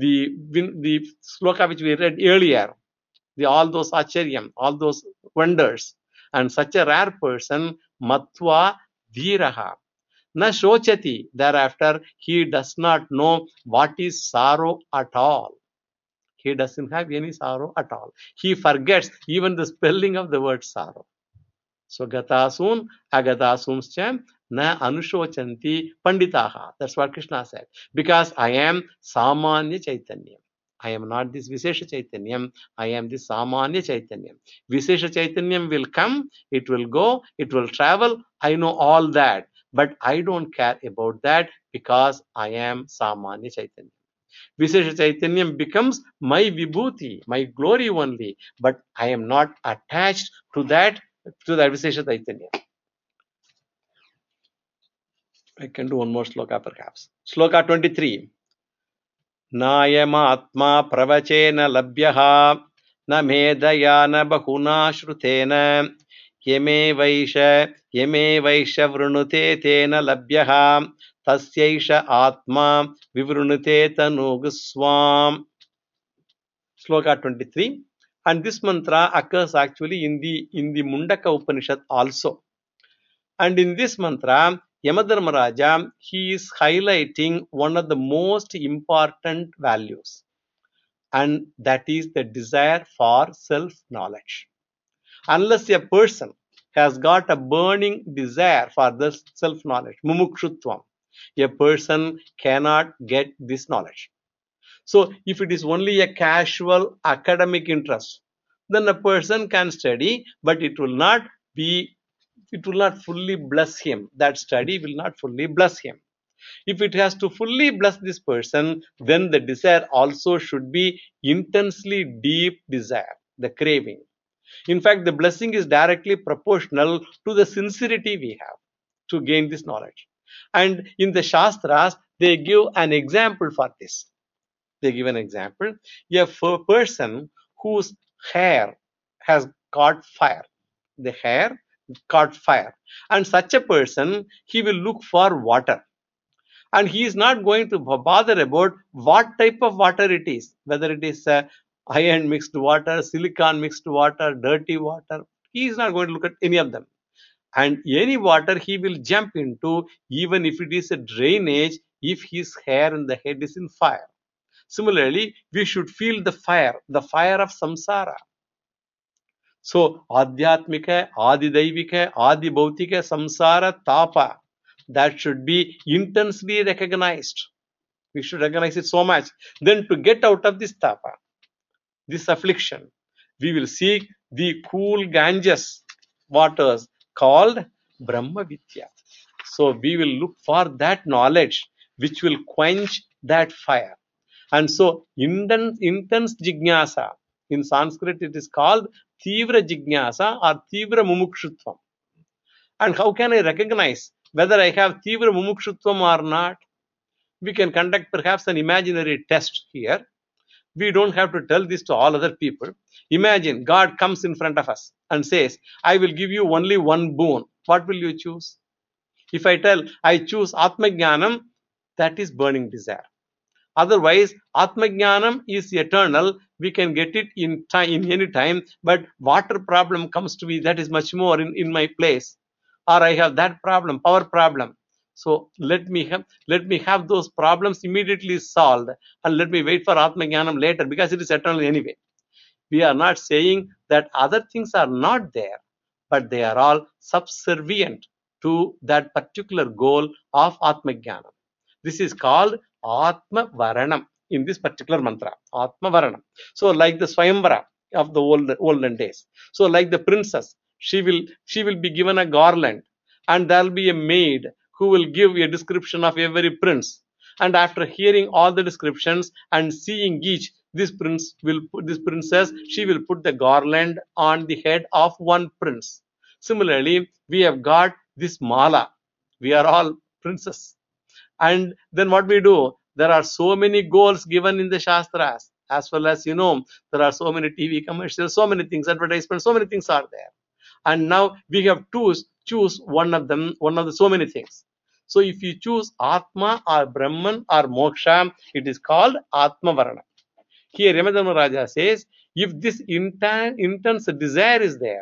[SPEAKER 1] the sloka which we read earlier, all those Acharyam, all those wonders. And such a rare person, Matva Dhiraha. Na shochati. Thereafter, he does not know what is sorrow at all. He doesn't have any sorrow at all. He forgets even the spelling of the word sorrow. So, gatasun, agatasumscha, na anushochanti panditaha. That's what Krishna said. Because I am Samanya Chaitanya. I am not this Vishesha Chaitanyam. I am this Samanya Chaitanyam. Vishesha Chaitanyam will come, it will go, it will travel. I know all that. But I don't care about that because I am Samanya Chaitanya. Vishesha Chaitanyam becomes my vibhuti, my glory only. But I am not attached to that Vishesha Chaitanya. I can do one more sloka perhaps. Sloka 23. Nayamatma pravachena labhyaha na medaya na bahuna shrutena yame vaisha vrunute tena labhyaha tasyaisha atma vivrunute tanuguswam. Sloka 23. And this mantra occurs actually in the Mundaka Upanishad also. And in this mantra, Yamadharmaraja, he is highlighting one of the most important values, and that is the desire for self-knowledge. Unless a person has got a burning desire for this self-knowledge, mumukshutvam, a person cannot get this knowledge. So, if it is only a casual academic interest, then a person can study, but it will not fully bless him. That study will not fully bless him. If it has to fully bless this person, then the desire also should be intensely deep desire, the craving. In fact, the blessing is directly proportional to the sincerity we have. to gain this knowledge. And in the Shastras, they give an example for this. They give an example. A person whose hair has caught fire, the hair caught fire, and such a person, he will look for water. And he is not going to bother about what type of water it is, whether it is iron mixed water, silicon mixed water, dirty water. He is not going to look at any of them. And any water he will jump into, even if it is a drainage, if his hair and the head is in fire. Similarly, we should feel the fire of samsara. So, adhyatmika, adidaivika, adibhautika, samsara, tapa, that should be intensely recognized. We should recognize it so much. Then to get out of this tapa, this affliction, we will seek the cool Ganges waters called Brahma Vidya. So we will look for that knowledge which will quench that fire. And so intense jignasa, in Sanskrit it is called Tivra Jignasa or Tivra Mumukshutvam. And how can I recognize whether I have Tivra Mumukshutvam or not? We can conduct perhaps an imaginary test here. We don't have to tell this to all other people. Imagine God comes in front of us and says, I will give you only one boon. What will you choose? If I tell, I choose Atma Jnanam, that is burning desire. Otherwise, Atma Jnanam is eternal. We can get it in any time. But water problem comes to me, that is much more in my place. Or I have that problem, power problem. So let me have those problems immediately solved, and let me wait for Atma Jnanam later, because it is eternal anyway. We are not saying that other things are not there, but they are all subservient to that particular goal of Atma Jnanam. This is called Atma Varanam in this particular mantra, Atma Varanam. So like the Swayamvara of the olden days. So like the princess, she will be given a garland, and there will be a maid who will give a description of every prince. And after hearing all the descriptions and seeing each, this princess, she will put the garland on the head of one prince. Similarly, we have got this mala. We are all princes. And then what we do? There are so many goals given in the Shastras, as well as, there are so many TV commercials, so many things, advertisements, so many things are there. And now we have to choose one of them, one of the so many things. So if you choose Atma or Brahman or Moksha, it is called Atma Varana. Here Yamadharmaraja says, if this intense desire is there,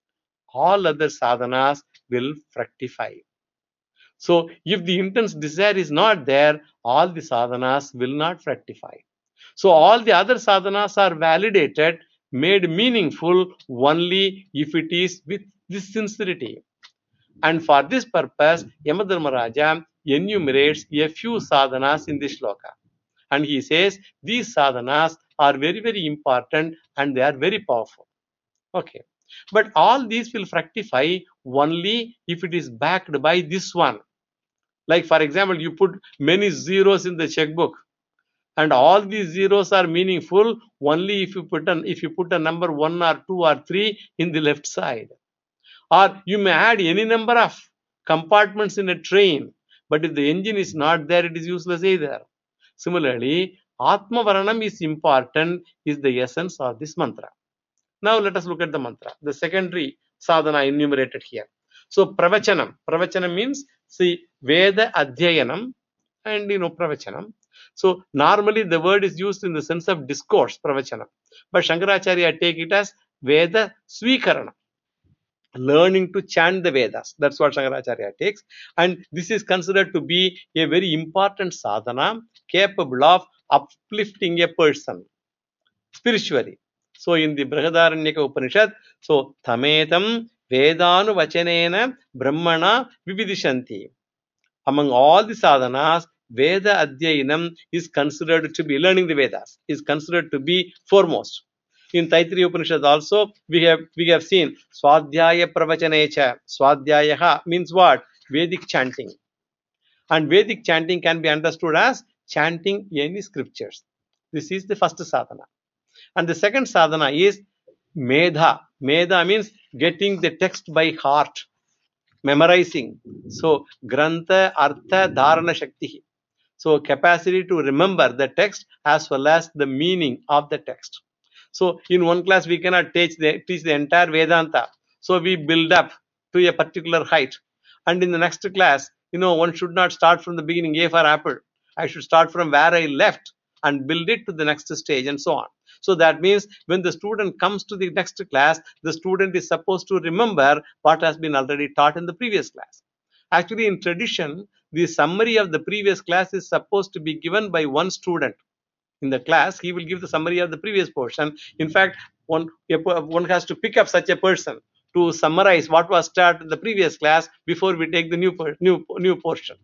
[SPEAKER 1] all other sadhanas will fructify. So if the intense desire is not there, all the sadhanas will not fructify. So all the other sadhanas are validated, made meaningful only if it is with this sincerity. And for this purpose, Yamadharmaraja enumerates a few sadhanas in this shloka. And he says these sadhanas are very, very important and they are very powerful. Okay. But all these will fructify only if it is backed by this one. Like, for example, you put many zeros in the checkbook, and all these zeros are meaningful only if you put a number 1 or 2 or 3 in the left side. Or you may add any number of compartments in a train, but if the engine is not there, it is useless either. Similarly, Atma Varanam is important, is the essence of this mantra. Now let us look at the mantra, the secondary sadhana enumerated here. So pravachanam. Pravachanam means, see, Veda Adhyayanam and pravachanam. So normally the word is used in the sense of discourse, pravachanam. But Shankaracharya take it as Veda Swikaranam. Learning to chant the Vedas. That's what Shankaracharya takes. And this is considered to be a very important sadhana capable of uplifting a person spiritually. So in the Brihadaranyaka Upanishad, so Tametam Vedanu Vachanena Brahmana Vividishanti. Among all the sadhanas, Veda Adhyayanam is considered to be, learning the Vedas, is considered to be foremost. In Taittiriya Upanishad also, we have seen Swadhyaya Pravachanacha. Swadhyayaha means what? Vedic chanting. And Vedic chanting can be understood as chanting any scriptures. This is the first sadhana. And the second sadhana is Medha. Medha means getting the text by heart. memorizing. So Grantha Artha Dharana Shakti. So capacity to remember the text as well as the meaning of the text. So in one class we cannot teach the entire Vedanta. So we build up to a particular height. And in the next class, one should not start from the beginning, A for apple. I should start from where I left and build it to the next stage and so on. So that means when the student comes to the next class, the student is supposed to remember what has been already taught in the previous class. Actually, in tradition, the summary of the previous class is supposed to be given by one student. In the class, he will give the summary of the previous portion. In fact, one has to pick up such a person to summarize what was taught in the previous class before we take the new portion.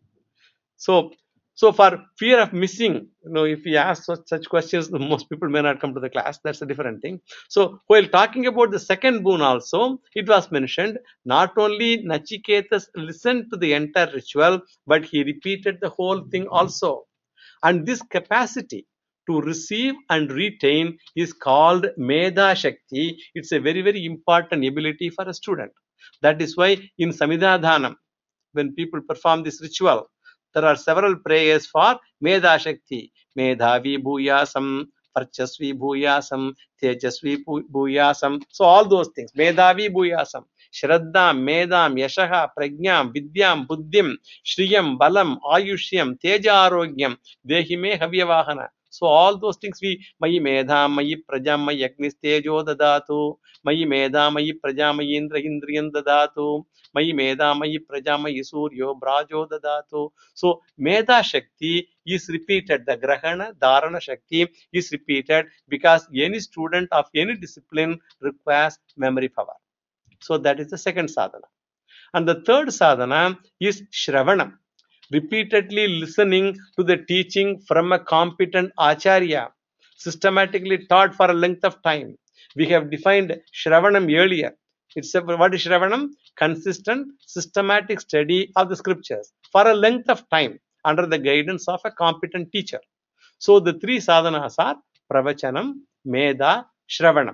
[SPEAKER 1] So for fear of missing, if we ask such questions, most people may not come to the class. That's a different thing. So while talking about the second boon also, it was mentioned not only Nachiketas listened to the entire ritual, but he repeated the whole thing also. And this capacity to receive and retain is called Medha Shakti. It's a very, very important ability for a student. That is why in Samidhadhanam, when people perform this ritual, there are several prayers for Medha Shakti. Medhavi Bhuyasam, Parchasvi Bhuyasam, Tejasvi Bhuyasam. So all those things. Medhavi Bhuyasam. Shraddham, Medham, Yashaha, Prajnam, Vidyam, Buddhim, Shriyam, Balam, Ayushyam, Teja Arogyam, Dehime Havyavahana. So all those things we Mayi Medham, Mayi Prajam, Mayi Agnis Tejo Dadatu, Mayi Medham, Mayi Prajam, Mayi Indra Indriyan Dadatu. Mayi Medha, Mayi Praja, Mayi Suryo, Brajo Dadatu. So Medha Shakti is repeated. The Grahana, Dharana Shakti is repeated because any student of any discipline requires memory power. So that is the second sadhana. And the third sadhana is Shravanam. Repeatedly listening to the teaching from a competent Acharya, systematically taught for a length of time. We have defined Shravanam earlier. What is Shravanam? Consistent, systematic study of the scriptures for a length of time under the guidance of a competent teacher. So the three sadhanas are Pravachanam, Medha, Shravanam.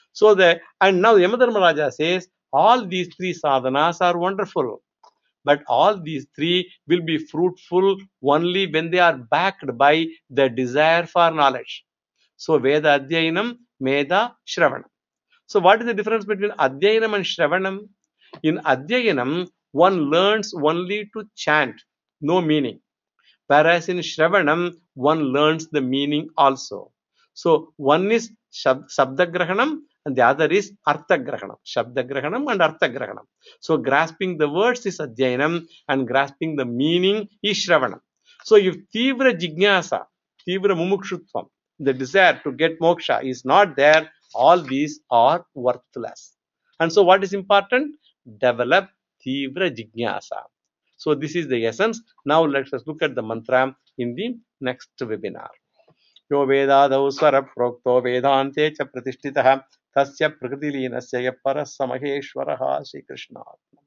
[SPEAKER 1] And now Yamadharmaraja says all these three sadhanas are wonderful. But all these three will be fruitful only when they are backed by the desire for knowledge. So Veda Adhyayanam, Medha, Shravanam. So what is the difference between Adhyayanam and Shravanam? In Adhyayanam, one learns only to chant, no meaning. Whereas in Shravanam, one learns the meaning also. So one is Shabdagrahanam and the other is Arthagrahanam. Shabdagrahanam and Arthagrahanam. So grasping the words is Adhyayanam and grasping the meaning is Shravanam. So if Tivra Jignasa, Tivra Mumukshutvam, the desire to get moksha is not there, all these are worthless. And so what is important? Develop Tivra Jignasa. So this is the essence. Now let us look at the mantra in the next webinar. Yo vedadau swara prokto vedante cha pratishtitah tasya prakritileenasya parassamaheshwaraha Sri Krishna.